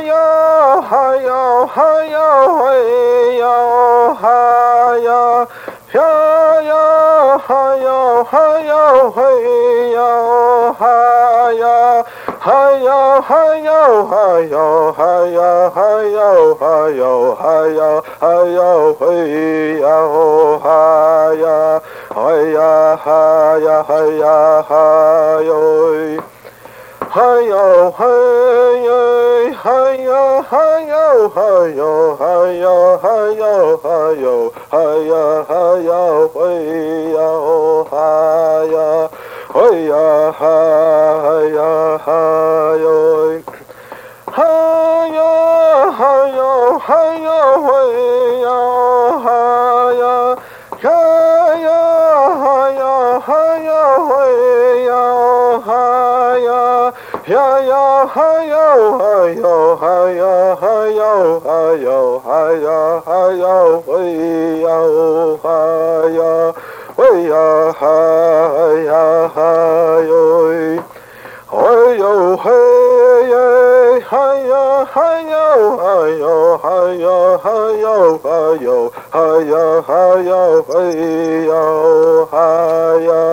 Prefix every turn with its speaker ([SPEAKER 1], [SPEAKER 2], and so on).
[SPEAKER 1] 哟嗨哟嗨哟嘿哟嗨呀，呀呀嗨哟嗨哟嘿哟嗨呀，嗨哟嗨哟嗨哟嗨呀嗨哟嗨哟嗨呀嗨哟嘿哟嗨呀，嗨呀嗨呀嗨呀嗨哟。嗨哟嘿耶，嗨呀嗨哟嗨哟嗨呀嗨哟嗨哟嗨呀嗨呀嘿哟嗨呀，嘿呀嗨呀嗨哟，嗨呀嗨哟嗨哟嘿哟嗨呀，呀呀嗨呀嗨呀嘿哟嗨呀。呀呀嗨哟嗨哟嗨呀嗨哟嗨哟嗨呀嗨哟嘿哟嗨呀，嘿呀嗨呀嗨哟，嘿哟嘿耶，嗨呀嗨哟嗨哟嗨呀嗨哟嗨哟嗨呀嗨哟嘿哟嗨呀。